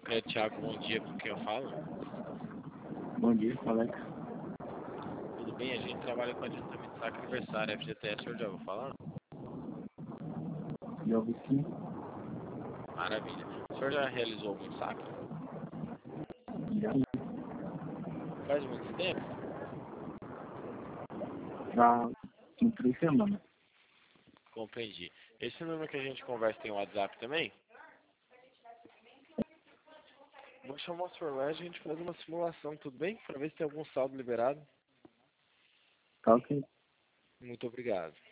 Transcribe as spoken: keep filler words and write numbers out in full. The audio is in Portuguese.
É, Thiago, bom dia, com quem eu falo? Bom dia, Alex. Tudo bem? A gente trabalha com adiantamento de saque aniversário, F G T S, o senhor já ouviu falar? Já ouvi sim. Maravilha. O senhor já realizou algum saque? Já, Faz muito tempo? já em três semanas. Compreendi. Esse número que a gente conversa tem o WhatsApp também? Vou chamar o senhor lá e a gente faz uma simulação, tudo bem? Para ver se tem algum saldo liberado. Tá ok. Muito obrigado.